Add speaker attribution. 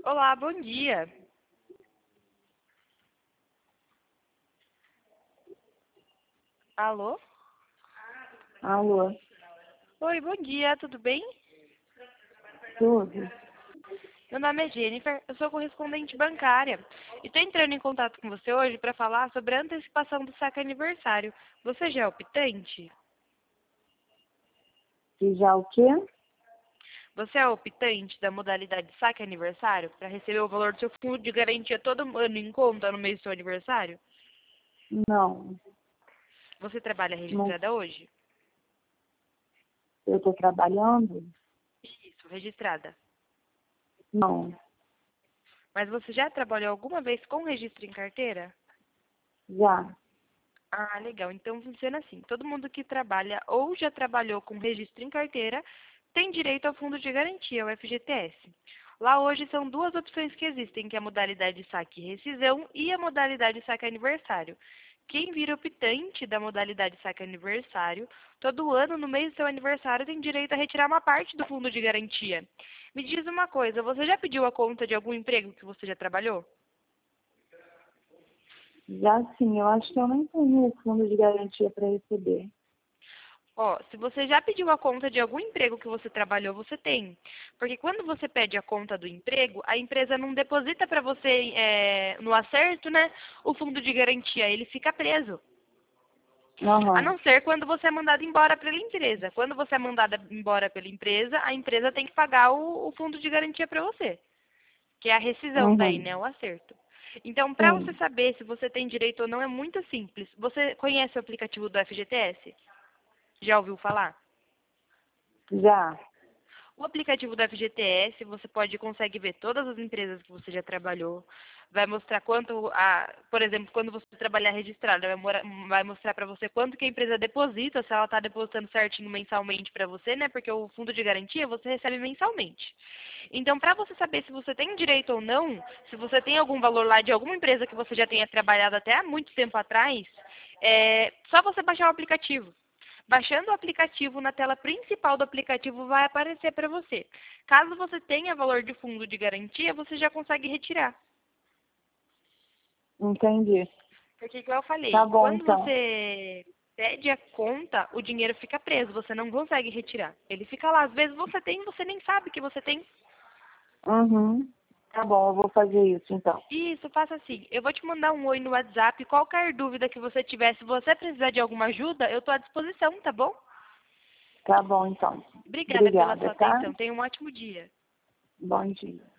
Speaker 1: Olá, bom dia. Alô?
Speaker 2: Alô,
Speaker 1: Oi, bom dia, tudo bem?
Speaker 2: tudo?
Speaker 1: Meu nome é Jennifer, eu sou correspondente bancária e estou entrando em contato com você hoje para falar sobre a antecipação do saque aniversário. Você já é optante?
Speaker 2: E já o quê?
Speaker 1: Você é optante da modalidade saque aniversário para receber o valor do seu fundo de garantia todo ano em conta no mês do seu aniversário?
Speaker 2: Não,
Speaker 1: Você trabalha
Speaker 2: não,
Speaker 1: registrada hoje?
Speaker 2: eu estou trabalhando?
Speaker 1: Isso, registrada.
Speaker 2: Não,
Speaker 1: Mas você já trabalhou alguma vez com registro em carteira?
Speaker 2: já.
Speaker 1: Ah, legal. Então funciona assim. Todo mundo que trabalha ou já trabalhou com registro em carteira tem direito ao fundo de garantia, o FGTS. Lá hoje são duas opções que existem, que é a modalidade saque e rescisão e a modalidade saque aniversário. Quem vira optante da modalidade saque aniversário, todo ano, no mês do seu aniversário, tem direito a retirar uma parte do fundo de garantia. Me diz uma coisa, você já pediu a conta de algum emprego que você já trabalhou?
Speaker 2: Já sim, eu acho que eu nem tenho fundo de garantia para receber.
Speaker 1: Ó, se você já pediu a conta de algum emprego que você trabalhou, você tem. Porque quando você pede a conta do emprego, a empresa não deposita para você no acerto, né, o fundo de garantia, ele fica preso. A
Speaker 2: Aham,
Speaker 1: não ser quando você é mandado embora pela empresa. Quando você é mandada embora pela empresa, a empresa tem que pagar o fundo de garantia para você, que é a rescisão daí, né,
Speaker 2: uhum,
Speaker 1: o acerto. Então, para você
Speaker 2: sim,
Speaker 1: saber se você tem direito ou não, é muito simples. Você conhece o aplicativo do FGTS? Já ouviu falar?
Speaker 2: já.
Speaker 1: O aplicativo da FGTS, você consegue ver todas as empresas que você já trabalhou. Vai mostrar por exemplo, quando você trabalhar registrado, vai mostrar para você quanto que a empresa deposita, se ela está depositando certinho mensalmente para você, né? Porque o fundo de garantia você recebe mensalmente. Então, para você saber se você tem direito ou não, se você tem algum valor lá de alguma empresa que você já tenha trabalhado até há muito tempo atrás, é só você baixar o aplicativo. Baixando o aplicativo, na tela principal do aplicativo vai aparecer para você. Caso você tenha valor de fundo de garantia, você já consegue retirar.
Speaker 2: Entendi.
Speaker 1: Porque, igual eu
Speaker 2: Tá
Speaker 1: falei,
Speaker 2: bom,
Speaker 1: quando
Speaker 2: então.
Speaker 1: você pede a conta, o dinheiro fica preso, você não consegue retirar. Ele fica lá. Às vezes você tem, você nem sabe que você tem.
Speaker 2: Uhum. Tá bom, eu vou fazer isso, então.
Speaker 1: Isso, faça assim. Eu vou te mandar um oi no WhatsApp. Qualquer dúvida que você tiver, se você precisar de alguma ajuda, eu estou à disposição, tá bom?
Speaker 2: Tá bom, então.
Speaker 1: Obrigada pela
Speaker 2: Obrigada,
Speaker 1: sua
Speaker 2: tá?
Speaker 1: atenção. Tenha um ótimo dia.
Speaker 2: Bom dia.